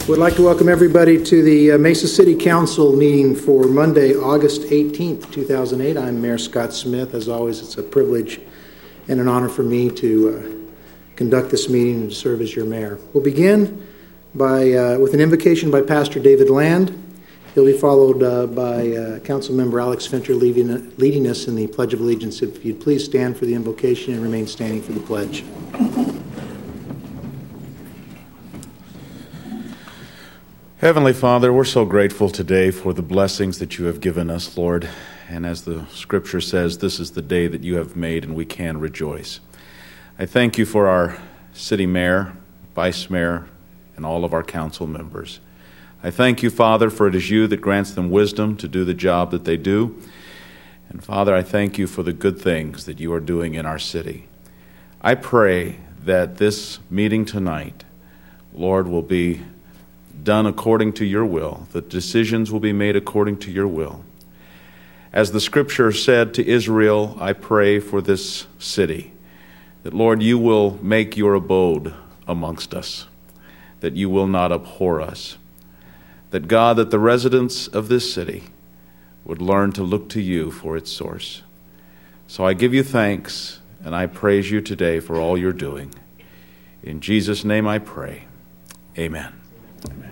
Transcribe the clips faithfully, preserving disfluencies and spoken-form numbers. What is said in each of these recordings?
Would like to welcome everybody to the uh, Mesa City Council meeting for Monday, August eighteenth, two thousand eight. I'm Mayor Scott Smith. As always, it's a privilege and an honor for me to uh, conduct this meeting and serve as your mayor. We'll begin by uh, with an invocation by Pastor David Land. He'll be followed uh, by uh, Council Member Alex Finter leading, leading us in the Pledge of Allegiance. If you'd please stand for the invocation and remain standing for the pledge. Heavenly Father, we're so grateful today for the blessings that you have given us, Lord. And as the scripture says, this is the day that you have made and we can rejoice. I thank you for our city mayor, vice mayor, and all of our council members. I thank you, Father, for it is you that grants them wisdom to do the job that they do. And Father, I thank you for the good things that you are doing in our city. I pray that this meeting tonight, Lord, will be done according to your will, that decisions will be made according to your will. As the scripture said to Israel, I pray for this city, that, Lord, you will make your abode amongst us, that you will not abhor us, that, God, that the residents of this city would learn to look to you for its source. So I give you thanks, and I praise you today for all you're doing. In Jesus' name I pray. Amen. Amen.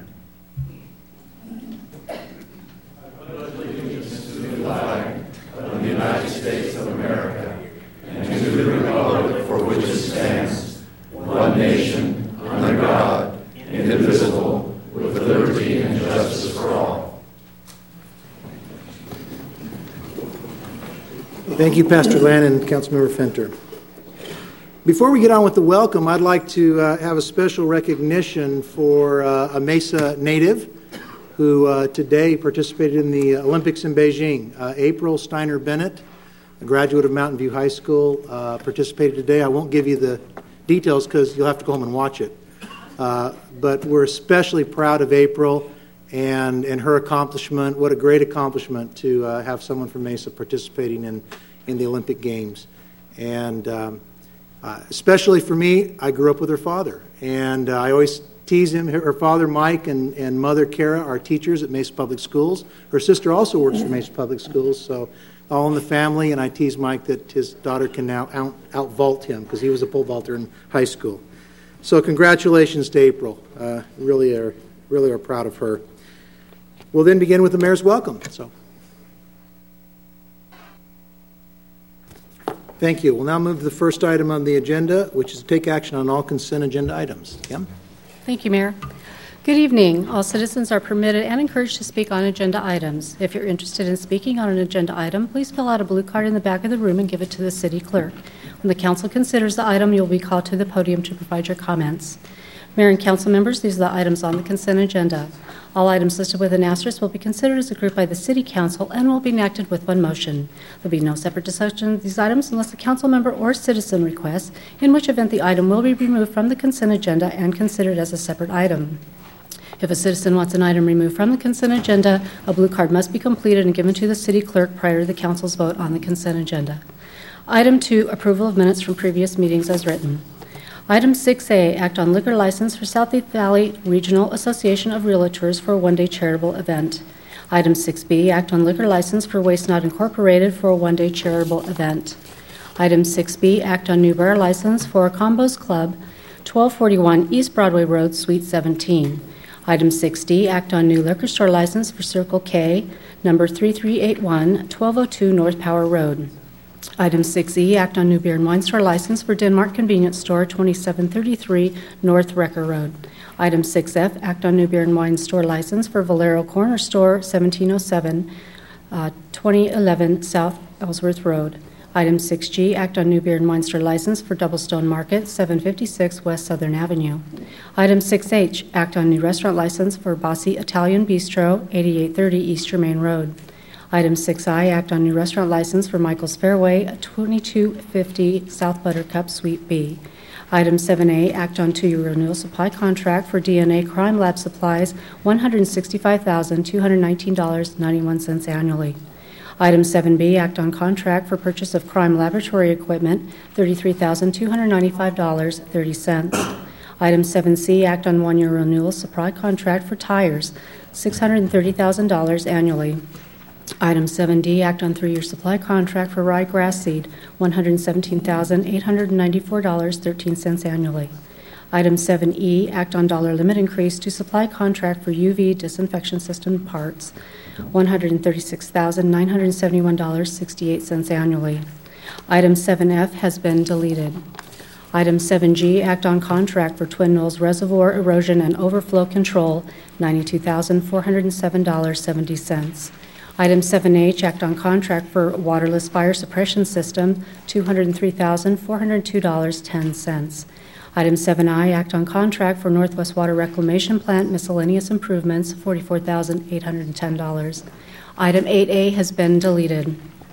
Flag of the United States of America and to the republic for which it stands, one nation, under God, indivisible, with liberty and justice for all. Thank you, Pastor Land and Councilmember Finter. Before we get on with the welcome, I'd like to uh, have a special recognition for uh, a Mesa native who uh, today participated in the Olympics in Beijing. Uh, April Steiner Bennett, a graduate of Mountain View High School, uh, participated today. I won't give you the details because you'll have to go home and watch it. Uh, but we're especially proud of April and, and her accomplishment. What a great accomplishment to uh, have someone from Mesa participating in, in the Olympic Games. And um, uh, especially for me, I grew up with her father. And uh, I always tease him. Her father, Mike, and, and mother, Kara, are teachers at Mesa Public Schools. Her sister also works for Mesa Public Schools, so all in the family, and I tease Mike that his daughter can now out, out-vault him because he was a pole vaulter in high school. So congratulations to April. Uh, really are, really are proud of her. We'll then begin with the mayor's welcome. So, thank you. We'll now move to the first item on the agenda, which is to take action on all consent agenda items. Kim? Thank you, Mayor. Good evening. All citizens are permitted and encouraged to speak on agenda items. If you're interested in speaking on an agenda item, please fill out a blue card in the back of the room and give it to the city clerk. When the council considers the item, you'll be called to the podium to provide your comments. Mayor and council members, these are the items on the consent agenda. All items listed with an asterisk will be considered as a group by the City Council and will be enacted with one motion. There will be no separate discussion of these items unless a council member or citizen requests, in which event the item will be removed from the consent agenda and considered as a separate item. If a citizen wants an item removed from the consent agenda, a blue card must be completed and given to the city clerk prior to the council's vote on the consent agenda. Item two, approval of minutes from previous meetings as written. Item six A, act on liquor license for Southeast Valley Regional Association of Realtors for a one-day charitable event. Item six B, act on liquor license for Waste Not Incorporated for a one-day charitable event. Item six B, act on new bar license for Combos Club, twelve forty-one East Broadway Road, Suite seventeen. Item six D, act on new liquor store license for Circle K, number three three eight one, twelve oh two North Power Road. Item six E, act on new beer and wine store license for Denmark Convenience Store, twenty-seven thirty-three North Wrecker Road. Item six F, act on new beer and wine store license for Valero Corner Store, seventeen oh seven, uh, twenty eleven South Ellsworth Road. Item six G, act on new beer and wine store license for Doublestone Market, seven fifty-six West Southern Avenue. Item six H, act on new restaurant license for Bossy Italian Bistro, eighty-eight thirty East Germain Road. Item six I, act on new restaurant license for Michael's Fairway, twenty-two fifty South Buttercup, Suite B. Item seven A, act on two-year renewal supply contract for D N A Crime Lab supplies, one hundred sixty-five thousand two hundred nineteen dollars and ninety-one cents annually. Item seven B, act on contract for purchase of crime laboratory equipment, thirty-three thousand two hundred ninety-five dollars and thirty cents. Item seven C, act on one-year renewal supply contract for tires, six hundred thirty thousand dollars annually. Item seven D, act on three-year supply contract for ryegrass seed, one hundred seventeen thousand eight hundred ninety-four dollars and thirteen cents annually. Item seven E, act on dollar limit increase to supply contract for U V disinfection system parts, one hundred thirty-six thousand nine hundred seventy-one dollars and sixty-eight cents annually. Item seven F has been deleted. Item seven G, act on contract for Twin Knolls Reservoir Erosion and Overflow Control, ninety-two thousand four hundred seven dollars and seventy cents. Item seven H, act on contract for Waterless Fire Suppression System, two hundred three thousand four hundred two dollars and ten cents. Item seven I, act on contract for Northwest Water Reclamation Plant miscellaneous improvements, forty-four thousand eight hundred ten dollars. Item eight A has been deleted.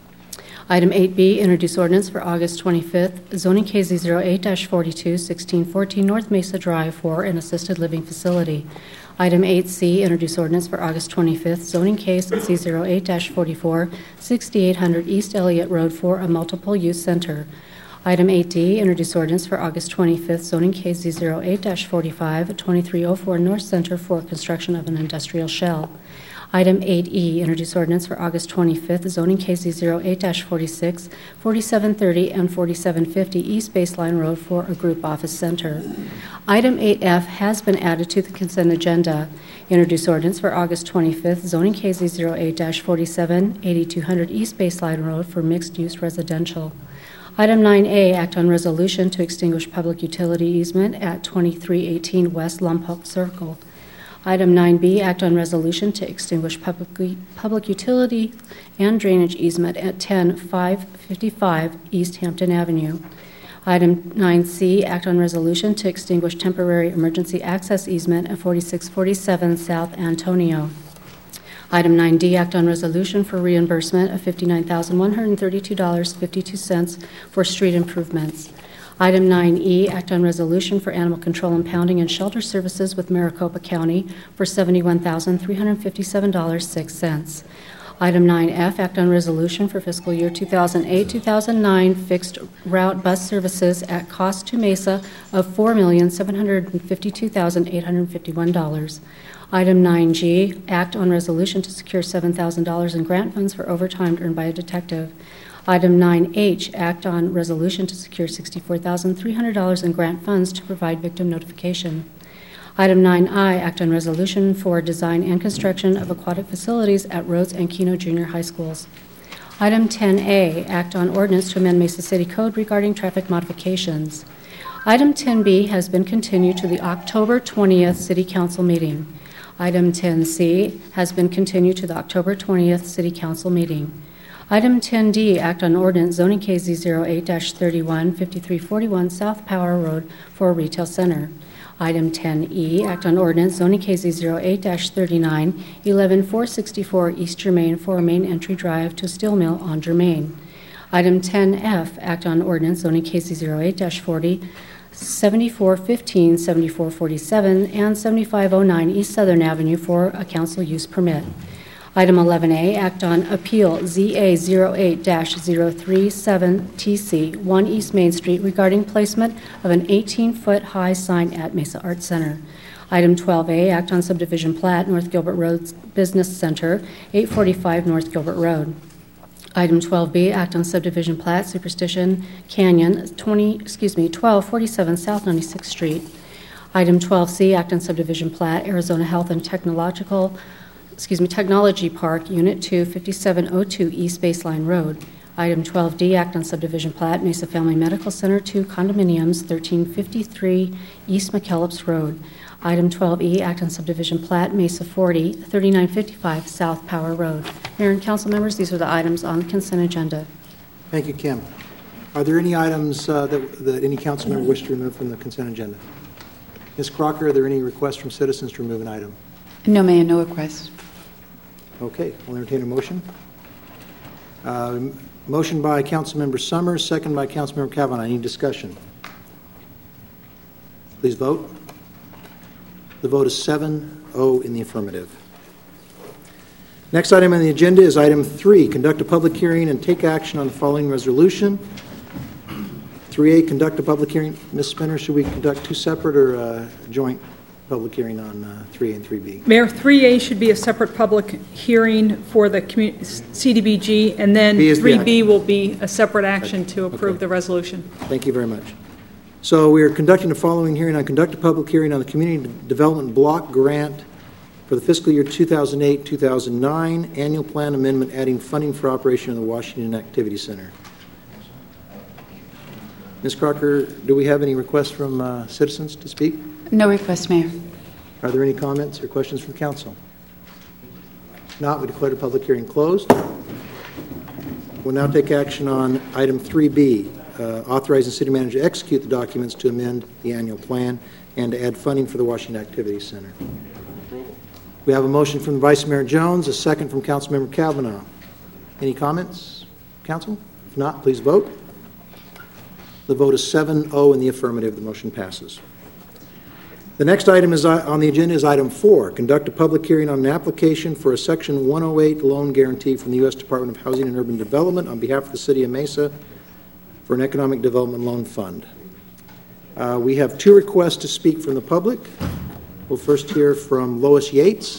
Item eight B, introduce ordinance for August twenty-fifth, zoning K Z zero eight forty-two, sixteen fourteen North Mesa Drive for an assisted living facility. Item eight C, introduce ordinance for August twenty-fifth, zoning case Z zero eight forty-four, sixty-eight hundred East Elliott Road for a multiple use center. Item eight D, introduce ordinance for August twenty-fifth, zoning case Z zero eight forty-five, twenty-three oh four North Center for construction of an industrial shell. Item eight E, introduce ordinance for August twenty-fifth, zoning case Z zero eight forty-six, forty-seven thirty, and forty-seven fifty East Baseline Road for a group office center. Item eight F has been added to the consent agenda. Introduce ordinance for August twenty-fifth, zoning case Z zero eight forty-seven, eighty-two hundred East Baseline Road for mixed-use residential. Item nine A, act on resolution to extinguish public utility easement at twenty-three eighteen West Lompoc Circle. Item nine B, act on resolution to extinguish public, public utility and drainage easement at ten five fifty-five East Hampton Avenue. Item nine C, act on resolution to extinguish temporary emergency access easement at forty-six forty-seven South Antonio. Item nine D, act on resolution for reimbursement of fifty-nine thousand one hundred thirty-two dollars and fifty-two cents for street improvements. Item nine E, act on resolution for animal control impounding and shelter services with Maricopa County for seventy-one thousand three hundred fifty-seven dollars and six cents. Item nine F, act on resolution for fiscal year two thousand eight two thousand nine fixed route bus services at cost to Mesa of four million seven hundred fifty-two thousand eight hundred fifty-one dollars. Item nine G, act on resolution to secure seven thousand dollars in grant funds for overtime earned by a detective. Item nine H, act on resolution to secure sixty-four thousand three hundred dollars in grant funds to provide victim notification. Item nine I, act on resolution for design and construction of aquatic facilities at Rhodes and Keno Junior High Schools. Item ten A, act on ordinance to amend Mesa City Code regarding traffic modifications. Item ten B has been continued to the October twentieth City Council meeting. Item ten C has been continued to the October twentieth City Council meeting. Item ten D, act on ordinance zoning K Z zero eight thirty-one, fifty-three forty-one South Power Road for a retail center. Item ten E, act on ordinance zoning K Z zero eight thirty-nine, eleven four sixty-four East Germain for a main entry drive to a steel mill on Germain. Item ten F, act on ordinance zoning K Z zero eight forty, seventy-four fifteen, seventy-four forty-seven, and seventy-five oh nine East Southern Avenue for a council use permit. Item eleven A, act on appeal Z A zero eight zero three seven T C, one East Main Street regarding placement of an eighteen-foot high sign at Mesa Arts Center. Item twelve A, act on subdivision plat, North Gilbert Road Business Center, eight forty-five North Gilbert Road. Item twelve B, act on subdivision plat, Superstition Canyon, twenty, excuse me, twelve forty-seven South ninety-sixth Street. Item twelve C, act on subdivision plat, Arizona Health and Technological excuse me, Technology Park, Unit two, fifty-seven oh two East Baseline Road. Item twelve D, act on subdivision plat, Mesa Family Medical Center two condominiums, thirteen fifty-three East McKellips Road. Item twelve E, act on subdivision plat, Mesa forty, thirty-nine fifty-five South Power Road. Mayor and council members, these are the items on the consent agenda. Thank you, Kim. Are there any items uh, that, that any council member wish to remove from the consent agenda? Miz Crocker, are there any requests from citizens to remove an item? No, Mayor, no requests. Okay, I'll entertain a motion. Uh, motion by Councilmember Summers, second by Councilmember Kavanaugh. Any discussion? Please vote. The vote is seven oh in the affirmative. Next item on the agenda is item three, conduct a public hearing and take action on the following resolution. three A, conduct a public hearing. Miz Spinner, should we conduct two separate or uh, joint public hearing on uh, three A and three B? Mayor, three A should be a separate public hearing for the commu- C D B G, and then B is the three B action. will be a separate action to approve Okay. the resolution. Thank you very much. So we are conducting the following hearing. I conduct a public hearing on the Community Development Block Grant for the fiscal year two thousand eight two thousand nine Annual Plan Amendment adding funding for operation of the Washington Activity Center. Miz Crocker, do we have any requests from uh, citizens to speak? No request, Mayor. Are there any comments or questions from council? If not, we declare the public hearing closed. We'll now take action on item three B, uh, authorizing the city manager to execute the documents to amend the annual plan and to add funding for the Washington Activity Center. We have a motion from Vice Mayor Jones, a second from Councilmember Kavanaugh. Any comments, council? If not, please vote. The vote is seven oh in the affirmative. The motion passes. The next item is uh, on the agenda is item four, conduct a public hearing on an application for a Section one oh eight loan guarantee from the U S Department of Housing and Urban Development on behalf of the City of Mesa for an Economic Development Loan Fund. Uh, we have two requests to speak from the public. We'll first hear from Lois Yates.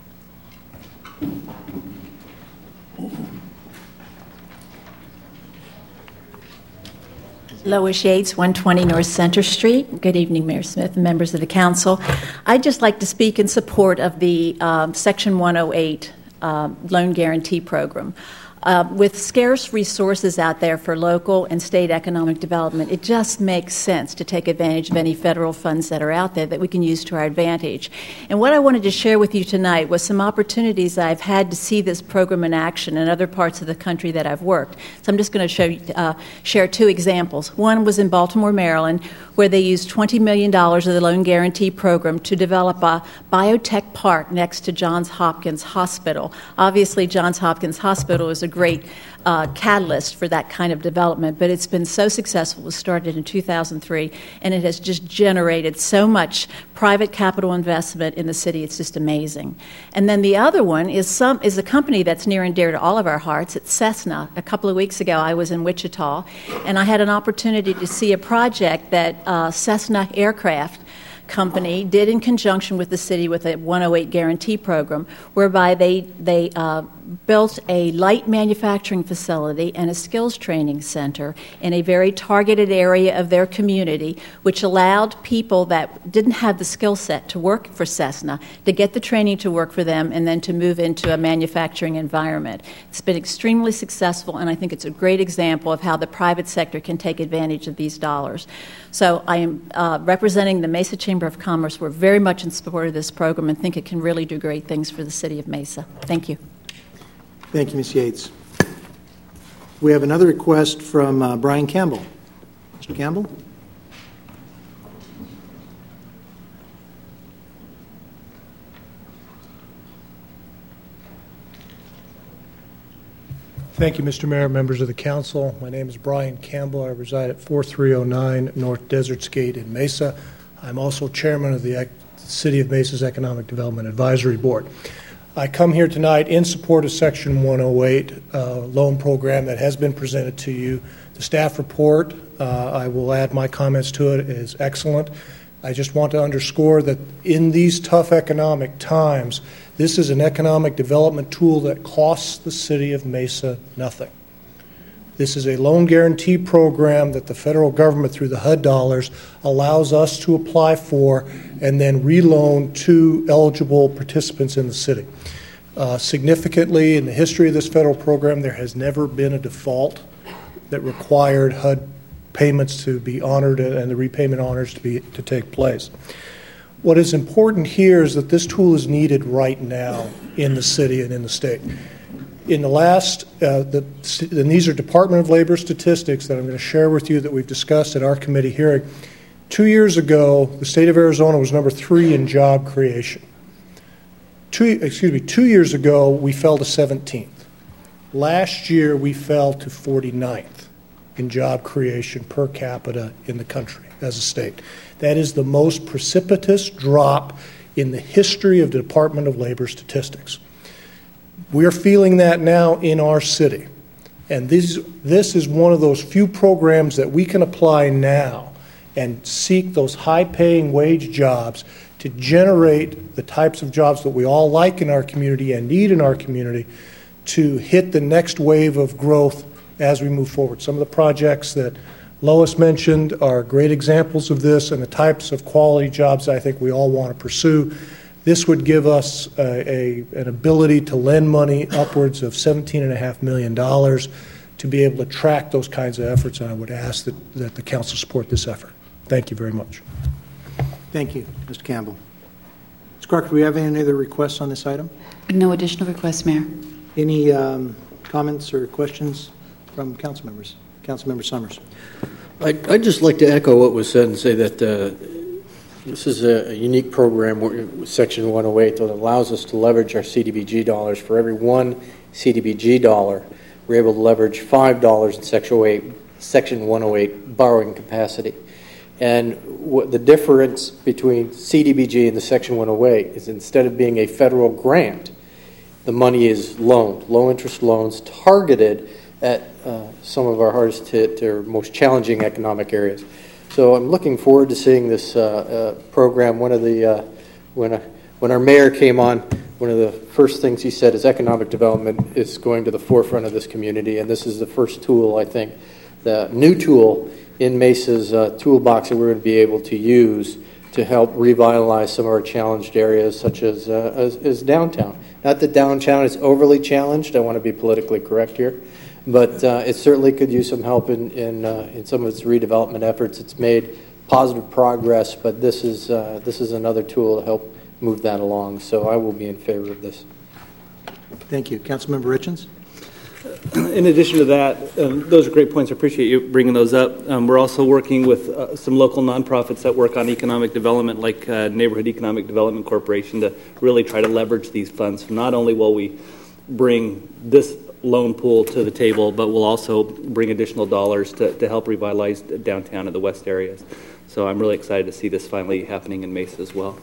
Lois Yates, one twenty North Center Street. Good evening, Mayor Smith and members of the council. I'd just like to speak in support of the um, Section one oh eight uh, loan guarantee program. Uh, with scarce resources out there for local and state economic development, it just makes sense to take advantage of any federal funds that are out there that we can use to our advantage. And what I wanted to share with you tonight was some opportunities I've had to see this program in action in other parts of the country that I've worked. So I'm just going to show you, uh, share two examples. One was in Baltimore, Maryland, where they used twenty million dollars of the loan guarantee program to develop a biotech park next to Johns Hopkins Hospital. Obviously, Johns Hopkins Hospital is a great uh, catalyst for that kind of development, but it's been so successful. It was started in two thousand three, and it has just generated so much private capital investment in the city. It's just amazing. And then the other one is some is a company that's near and dear to all of our hearts. It's Cessna. A couple of weeks ago, I was in Wichita, and I had an opportunity to see a project that uh, Cessna Aircraft Company did in conjunction with the city with a one oh eight guarantee program, whereby they they uh, built a light manufacturing facility and a skills training center in a very targeted area of their community, which allowed people that didn't have the skill set to work for Cessna to get the training to work for them and then to move into a manufacturing environment. It's been extremely successful, and I think it's a great example of how the private sector can take advantage of these dollars. So I am uh, representing the Mesa Chamber of Commerce. We're very much in support of this program and think it can really do great things for the city of Mesa. Thank you. Thank you, Miz Yates. We have another request from uh, Brian Campbell. Mister Campbell? Thank you, Mister Mayor, members of the council. My name is Brian Campbell. I reside at forty-three oh nine North Deserts Gate in Mesa. I'm also chairman of the City of Mesa's Economic Development Advisory Board. I come here tonight in support of Section one oh eight uh, loan program that has been presented to you. The staff report, uh, I will add my comments to it, is excellent. I just want to underscore that in these tough economic times, this is an economic development tool that costs the city of Mesa nothing. This is a loan guarantee program that the federal government, through the H U D dollars, allows us to apply for and then reloan to eligible participants in the city. Uh, significantly, in the history of this federal program, there has never been a default that required H U D payments to be honored and the repayment honors to be to take place. What is important here is that this tool is needed right now in the city and in the state. In the last, uh, the, and these are Department of Labor statistics that I'm going to share with you that we've discussed at our committee hearing. Two years ago, the state of Arizona was number three in job creation. Two, excuse me, two years ago, we fell to seventeenth. Last year, we fell to forty-ninth in job creation per capita in the country as a state. That is the most precipitous drop in the history of the Department of Labor statistics. We're feeling that now in our city. And this, this is one of those few programs that we can apply now and seek those high-paying wage jobs to generate the types of jobs that we all like in our community and need in our community to hit the next wave of growth as we move forward. Some of the projects that Lois mentioned are great examples of this and the types of quality jobs I think we all want to pursue. This would give us a, a, an ability to lend money upwards of seventeen point five million dollars to be able to track those kinds of efforts, and I would ask that, that the council support this effort. Thank you very much. Thank you, Mister Campbell. Miz Clark, do we have any other requests on this item? No additional requests, Mayor. Any um, comments or questions from council members? Councilmember Summers. I'd, I'd just like to echo what was said and say that uh, this is a, a unique program with Section one oh eight that allows us to leverage our C D B G dollars. For every one C D B G dollar, we're able to leverage five dollars in Section one oh eight borrowing capacity. And what the difference between C D B G and the Section one oh eight is, instead of being a federal grant, the money is loaned, low-interest loans targeted at uh, some of our hardest hit or most challenging economic areas. So I'm looking forward to seeing this uh, uh, program. One of the, uh, when, uh, when our mayor came on, one of the first things he said is economic development is going to the forefront of this community, and this is the first tool, I think, the new tool in Mesa's uh, toolbox that we're going to be able to use to help revitalize some of our challenged areas, such as, uh, as, as downtown. Not that downtown is overly challenged, I want to be politically correct here, but uh, it certainly could use some help in, in, uh, in some of its redevelopment efforts. It's made positive progress, but this is, uh, this is another tool to help move that along. So I will be in favor of this. Thank you. Councilmember Richens? In addition to that, um, those are great points. I appreciate you bringing those up. Um, we're also working with uh, some local nonprofits that work on economic development, like uh, Neighborhood Economic Development Corporation, to really try to leverage these funds. Not only will we bring this loan pool to the table, but we'll also bring additional dollars to, to help revitalize downtown and the west areas. So I'm really excited to see this finally happening in Mesa as well.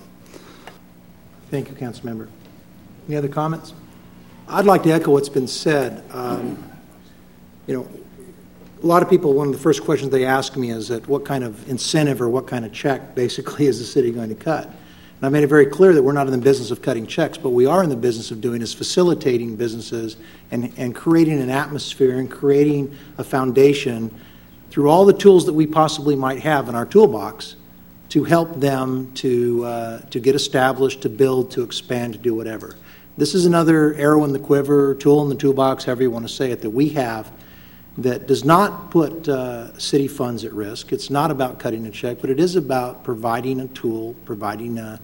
Thank you, Councilmember. Any other comments? I'd like to echo what's been said. Um, you know, a lot of people, one of the first questions they ask me is that what kind of incentive or what kind of check basically is the city going to cut? And I made it very clear that we're not in the business of cutting checks, but we are in the business of doing is facilitating businesses and, and creating an atmosphere and creating a foundation through all the tools that we possibly might have in our toolbox to help them to, uh, to get established, to build, to expand, to do whatever. This is another arrow in the quiver, tool in the toolbox, however you want to say it, that we have that does not put uh, city funds at risk. It's not about cutting a check, but it is about providing a tool, providing a,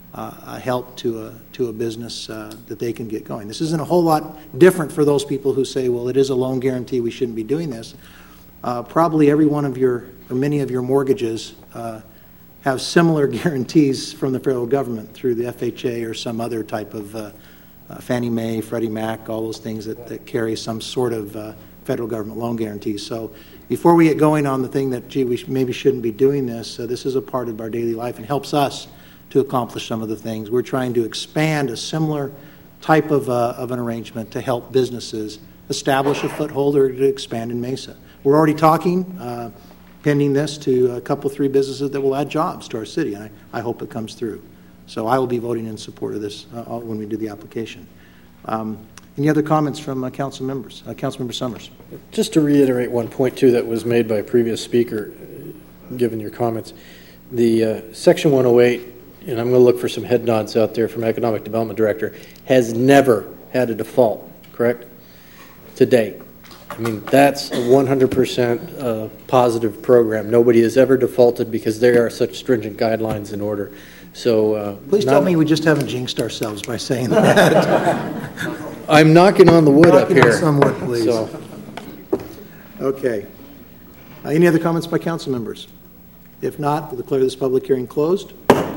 a help to a, to a business uh, that they can get going. This isn't a whole lot different for those people who say, well, it is a loan guarantee, we shouldn't be doing this. Uh, probably every one of your, or many of your mortgages uh, have similar guarantees from the federal government through the F H A or some other type of uh, uh, Fannie Mae, Freddie Mac, all those things that, that carry some sort of uh, federal government loan guarantees. So before we get going on the thing that, gee, we sh- maybe shouldn't be doing this, uh, this is a part of our daily life and helps us to accomplish some of the things. We're trying to expand a similar type of, uh, of an arrangement to help businesses establish a foothold or to expand in Mesa. We're already talking, uh, pending this, to a couple, three businesses that will add jobs to our city, and I, I hope it comes through. So I will be voting in support of this uh, when we do the application. Um, any other comments from uh, council members? Uh, Councilmember Summers. Just to reiterate one point, too, that was made by a previous speaker, given your comments. The uh, Section one oh eight, and I'm going to look for some head nods out there from Economic Development Director, has never had a default, correct? To date. I mean, that's a one hundred percent uh, positive program. Nobody has ever defaulted because there are such stringent guidelines in order. So, uh, please tell me we just haven't jinxed ourselves by saying that. I'm knocking on the wood up knocking here. On some wood, please. So. Okay. Uh, any other comments by council members? If not, we'll declare this public hearing closed.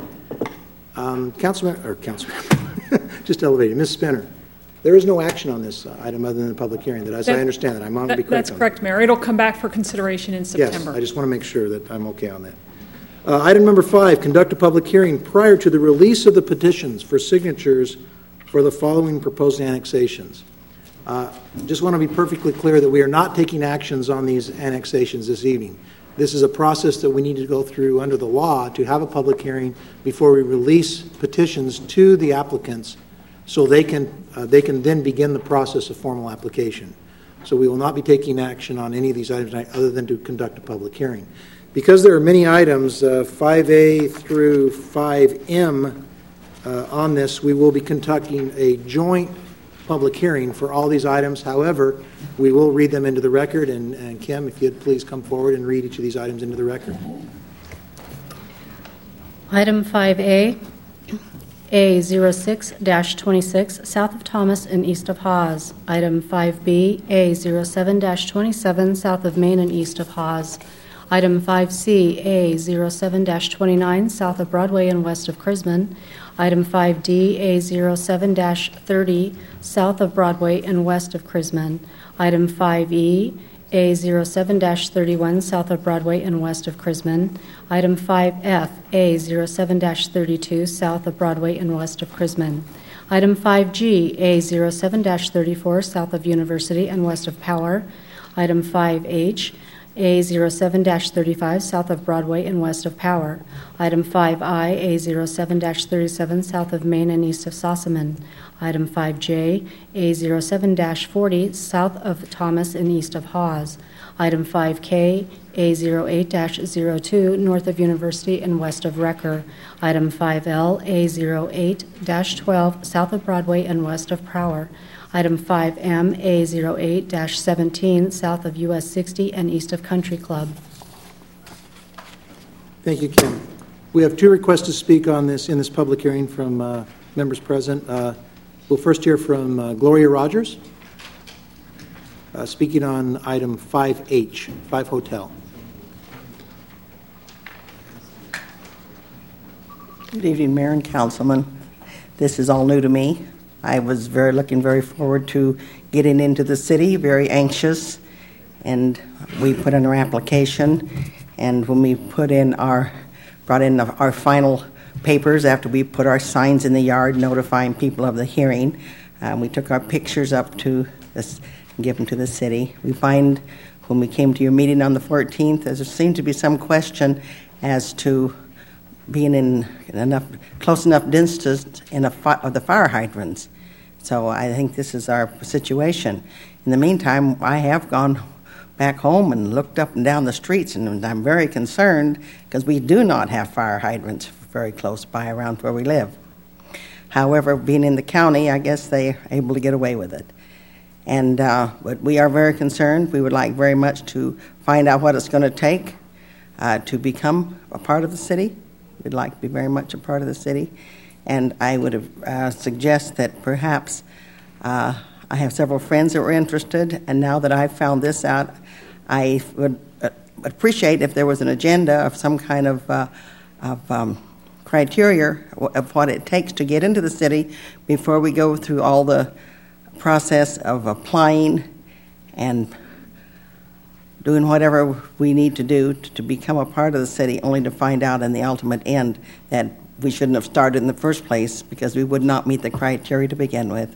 Um, council or council just elevated. Miz Spinner. There is no action on this item other than the public hearing, that as that, I understand it. I'm on that, to be correct. That's correct, Mayor. It'll come back for consideration in September. Yes, I just want to make sure that I'm okay on that. Uh, item number five, conduct a public hearing prior to the release of the petitions for signatures for the following proposed annexations. Uh, just want to be perfectly clear that we are not taking actions on these annexations this evening. This is a process that we need to go through under the law to have a public hearing before we release petitions to the applicants so they can, uh, they can then begin the process of formal application. So we will not be taking action on any of these items tonight other than to conduct a public hearing. Because there are many items, uh, five A through five M, uh, on this, we will be conducting a joint public hearing for all these items. However, we will read them into the record, and, and Kim, if you'd please come forward and read each of these items into the record. Item five A, A zero six dash twenty-six, south of Thomas and east of Hawes. Item five B, A zero seven dash twenty-seven, south of Main and east of Hawes. Item five C, A zero seven dash twenty-nine, south of Broadway and west of Crisman. Item five D, A zero seven dash thirty, south of Broadway and west of Crisman. Item five E, A zero seven dash thirty-one, south of Broadway and west of Crisman. Item five F, A zero seven dash thirty-two, south of Broadway and west of Crisman. Item five G, A zero seven dash thirty-four, south of University and west of Power. Item five H, A zero seven dash thirty-five, south of Broadway and west of Power. Item five I, A zero seven dash thirty-seven, south of Main and east of Sossaman. Item five J, A zero seven dash forty, south of Thomas and east of Hawes. Item five K, A zero eight dash zero two, north of University and west of Wrecker. Item five L, A zero eight dash twelve, south of Broadway and west of Power. Item five M, A zero eight dash seventeen, south of U S sixty and east of Country Club. Thank you, Kim. We have two requests to speak on this in this public hearing from uh, members present. Uh, we'll first hear from uh, Gloria Rogers, uh, speaking on item five H, five Hotel. Good evening, Mayor and Councilman. This is all new to me. I was very looking very forward to getting into the city, very anxious, and we put in our application, and when we put in our, brought in our final papers after we put our signs in the yard notifying people of the hearing, um, we took our pictures up to this and give them to the city. We find when we came to your meeting on the fourteenth, there seemed to be some question as to being in enough, close enough distance in a fi- of the fire hydrants. So I think this is our situation. In the meantime, I have gone back home and looked up and down the streets, and I'm very concerned because we do not have fire hydrants very close by around where we live. However, being in the county, I guess they're able to get away with it. And uh, but we are very concerned. We would like very much to find out what it's going to take uh, to become a part of the city. We'd like to be very much a part of the city. And I would uh, suggest that perhaps uh, I have several friends that were interested, and now that I've found this out, I would uh, appreciate if there was an agenda of some kind of, uh, of um, criteria of what it takes to get into the city before we go through all the process of applying and doing whatever we need to do to, to become a part of the city, only to find out in the ultimate end that we shouldn't have started in the first place because we would not meet the criteria to begin with.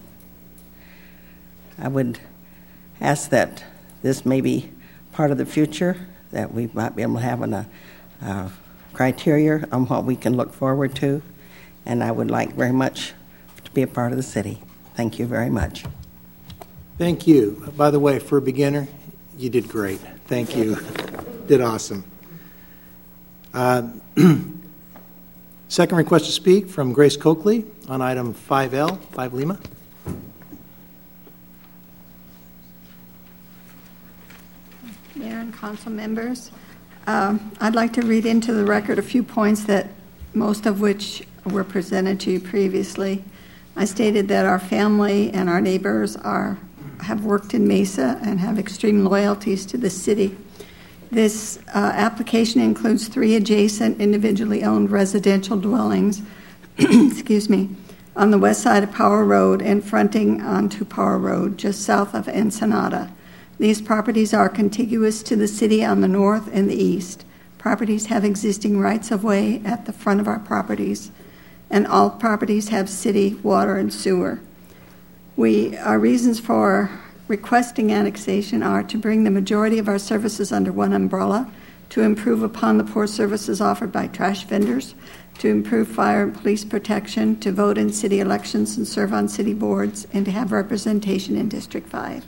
I would ask that this may be part of the future, that we might be able to have an, a, a criteria on what we can look forward to, and I would like very much to be a part of the city. Thank you very much. Thank you. By the way, for a beginner, you did great. Thank you. Did awesome. Uh, second request to speak from Grace Coakley on item five L, five Lima. Mayor and council members, um, I'd like to read into the record a few points that most of which were presented to you previously. I stated that our family and our neighbors are have worked in Mesa and have extreme loyalties to the city. This uh, application includes three adjacent individually owned residential dwellings, excuse me, on the west side of Power Road and fronting onto Power Road just south of Ensenada. These properties are contiguous to the city on the north and the east. Properties have existing rights-of-way at the front of our properties, and all properties have city water and sewer. We, our reasons for requesting annexation are to bring the majority of our services under one umbrella, to improve upon the poor services offered by trash vendors, to improve fire and police protection, to vote in city elections and serve on city boards, and to have representation in District five.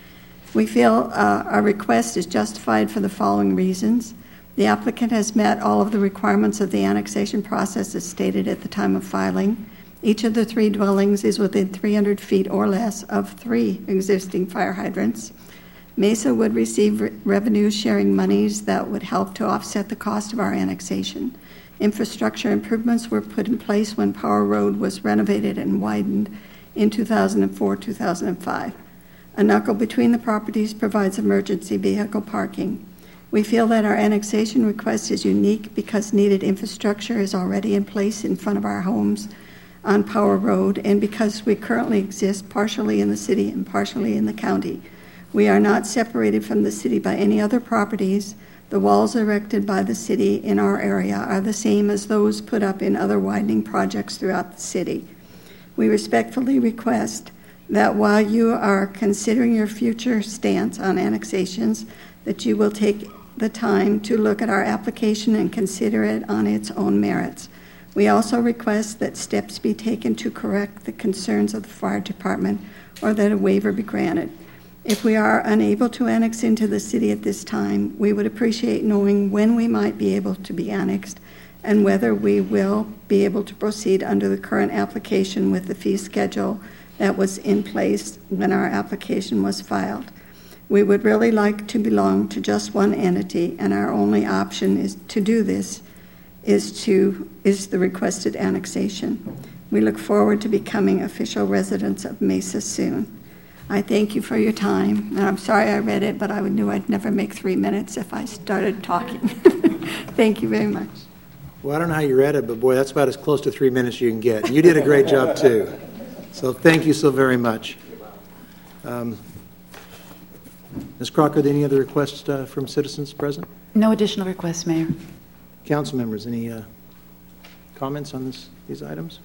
We feel uh, our request is justified for the following reasons. The applicant has met all of the requirements of the annexation process as stated at the time of filing. Each of the three dwellings is within three hundred feet or less of three existing fire hydrants. Mesa would receive re- revenue sharing monies that would help to offset the cost of our annexation. Infrastructure improvements were put in place when Power Road was renovated and widened in two thousand four to two thousand five. A knuckle between the properties provides emergency vehicle parking. We feel that our annexation request is unique because needed infrastructure is already in place in front of our homes on Power Road, and because we currently exist partially in the city and partially in the county. We are not separated from the city by any other properties. The walls erected by the city in our area are the same as those put up in other widening projects throughout the city. We respectfully request that while you are considering your future stance on annexations, that you will take the time to look at our application and consider it on its own merits. We also request that steps be taken to correct the concerns of the fire department or that a waiver be granted. If we are unable to annex into the city at this time, we would appreciate knowing when we might be able to be annexed and whether we will be able to proceed under the current application with the fee schedule that was in place when our application was filed. We would really like to belong to just one entity, and our only option is to do this is to is the requested annexation. We look forward to becoming official residents of Mesa soon. I thank you for your time, and I'm sorry I read it, but I knew I'd never make three minutes if I started talking. Thank you very much. Well, I don't know how you read it, but boy, that's about as close to three minutes you can get. You did a great job, too. So thank you so very much. Um, Miz Crocker, any other requests uh, from citizens present? No additional requests, Mayor. Council members, any uh, comments on this, these items?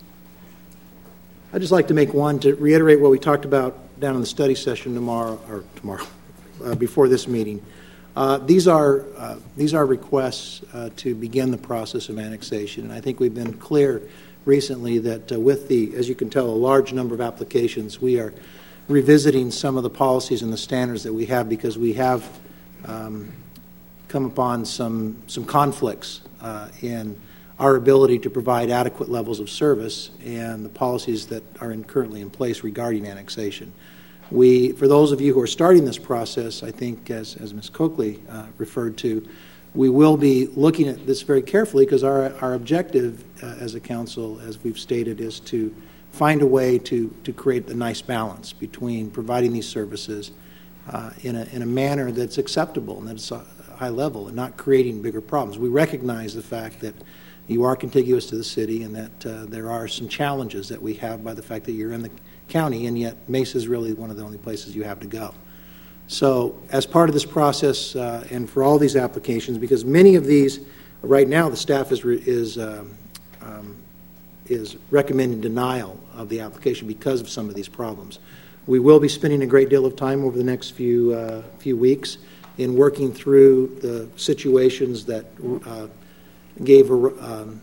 I'd just like to make one to reiterate what we talked about down in the study session tomorrow, or tomorrow, uh, before this meeting. Uh, these are uh, these are requests uh, to begin the process of annexation, and I think we've been clear recently that uh, with the, as you can tell, a large number of applications, we are revisiting some of the policies and the standards that we have because we have um, come upon some some conflicts uh, in our ability to provide adequate levels of service and the policies that are in, currently in place regarding annexation. We, for those of you who are starting this process, I think as, as Miz Coakley uh, referred to, we will be looking at this very carefully because our, our objective uh, as a council, as we've stated, is to find a way to, to create a nice balance between providing these services uh, in, a, in a manner that's acceptable and that's a high level and not creating bigger problems. We recognize the fact that you are contiguous to the city and that uh, there are some challenges that we have by the fact that you're in the county, and yet Mesa is really one of the only places you have to go. So as part of this process uh, and for all these applications, because many of these, right now the staff is, re- is, um, um, is recommending denial of the application because of some of these problems. We will be spending a great deal of time over the next few, uh, few weeks in working through the situations that uh, gave a, um,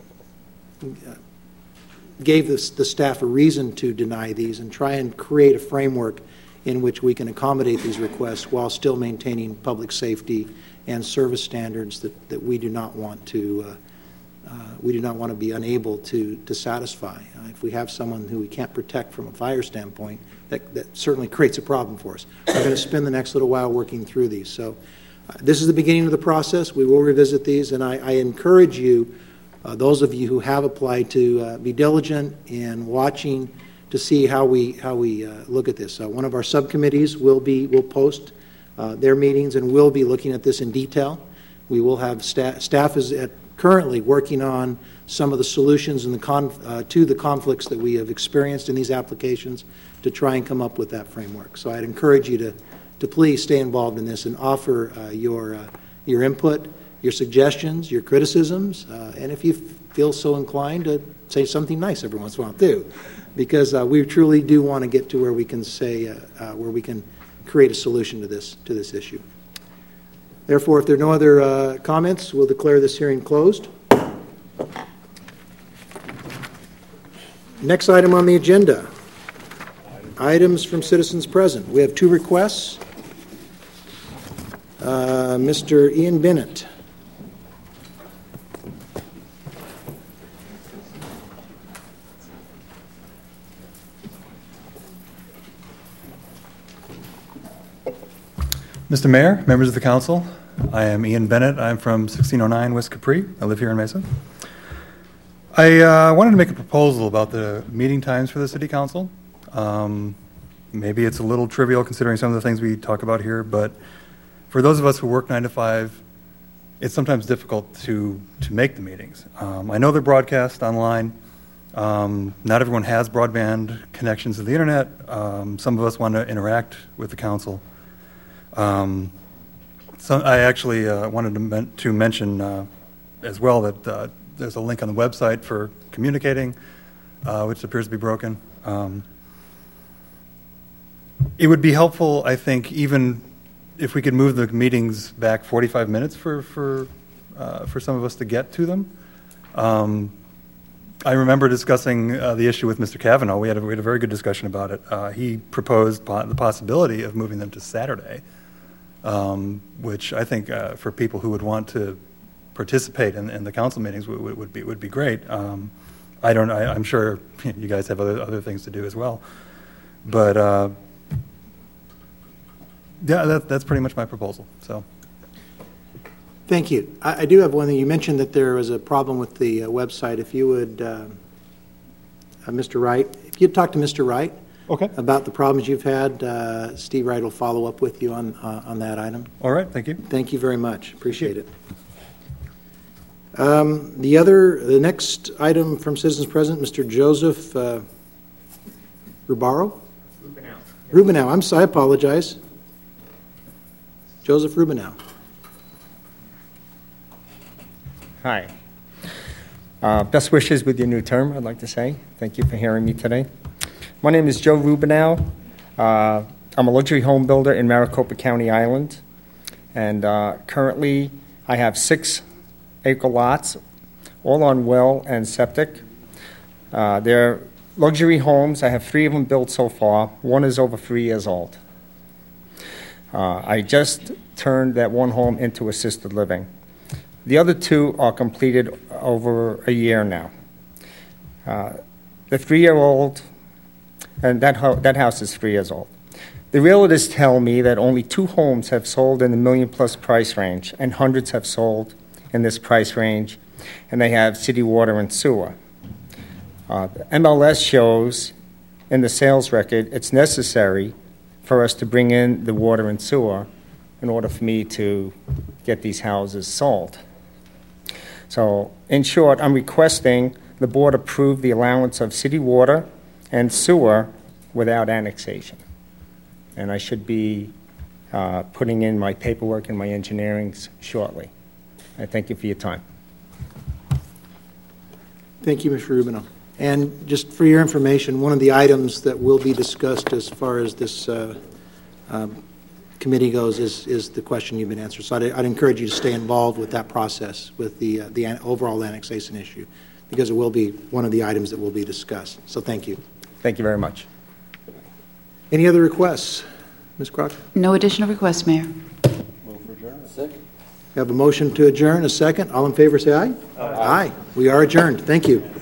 gave the, the staff a reason to deny these and try and create a framework in which we can accommodate these requests while still maintaining public safety and service standards that, that we do not want to uh, uh, we do not want to be unable to to satisfy. Uh, if we have someone who we can't protect from a fire standpoint, that, that certainly creates a problem for us. We're going to spend the next little while working through these. So uh, this is the beginning of the process. We will revisit these, and I, I encourage you, uh, those of you who have applied, to uh, be diligent in watching to see how we how we uh, look at this. Uh, one of our subcommittees will be will post uh, their meetings and will be looking at this in detail. We will have staff. Staff is at, currently working on some of the solutions and the conf, uh, to the conflicts that we have experienced in these applications to try and come up with that framework. So I'd encourage you to to please stay involved in this and offer uh, your uh, your input, your suggestions, your criticisms, uh, and if you feel so inclined to say something nice every once in a while too, because uh, we truly do want to get to where we can say uh, uh, where we can create a solution to this to this issue. Therefore, if there are no other uh, comments, we'll declare this hearing closed. Next item on the agenda, items from citizens present. We have two requests. Uh, Mister Ian Bennett. Mister Mayor, members of the council, I am Ian Bennett. I'm from sixteen oh nine West Capri. I live here in Mesa. I uh, wanted to make a proposal about the meeting times for the city council. Um, maybe it's a little trivial considering some of the things we talk about here, but for those of us who work nine to five, it's sometimes difficult to, to make the meetings. Um, I know they're broadcast online. Um, not everyone has broadband connections to the internet. Um, some of us want to interact with the council. Um, so I actually uh, wanted to, men- to mention uh, as well that uh, there's a link on the website for communicating, uh, which appears to be broken. Um, it would be helpful, I think, even if we could move the meetings back forty-five minutes for for uh, for some of us to get to them. Um, I remember discussing uh, the issue with Mister Kavanaugh. We had a, we had a very good discussion about it. Uh, he proposed po- the possibility of moving them to Saturday. Um, which I think uh, for people who would want to participate in, in the council meetings would, would be would be great. Um, I don't. I, I'm sure you guys have other other things to do as well, but uh, yeah, that, that's pretty much my proposal. So, Thank you. I, I do have one thing. You mentioned that there was a problem with the uh, website. If you would, uh, uh, Mister Wright, if you'd talk to Mister Wright. Okay. About the problems you've had, uh, Steve Wright will follow up with you on uh, on that item. All right, thank you. Thank you very much. Appreciate it. Um, the other, the next item from citizens present, Mister Joseph uh, Rubaro? Rubinow. Rubinow. I'm sorry, I apologize. Joseph Rubinow. Hi. Uh, best wishes with your new term, I'd like to say. Thank you for hearing me today. My name is Joe Rubinow. Uh, I'm a luxury home builder in Maricopa County Island. And uh, currently, I have six acre lots, all on well and septic. Uh, they're luxury homes. I have three of them built so far. One is over three years old. Uh, I just turned that one home into assisted living. The other two are completed over a year now. Uh, the three-year-old, and that, ho- that house is three years old. The realtors tell me that only two homes have sold in the million-plus price range, and hundreds have sold in this price range, and they have city water and sewer. Uh, the M L S shows in the sales record it's necessary for us to bring in the water and sewer in order for me to get these houses sold. So, in short, I'm requesting the board approve the allowance of city water and sewer without annexation. And I should be uh, putting in my paperwork and my engineerings shortly. I thank you for your time. Thank you, Mister Rubinow. And just for your information, one of the items that will be discussed as far as this uh, um, committee goes is, is the question you've been answered. So I'd, I'd encourage you to stay involved with that process, with the, uh, the an- overall annexation issue, because it will be one of the items that will be discussed. So thank you. Thank you very much. Any other requests? Miz Crocker? No additional requests, Mayor. Move for adjournment. Second. We have a motion to adjourn, a second. All in favor say aye. Aye. Aye. We are adjourned. Thank you.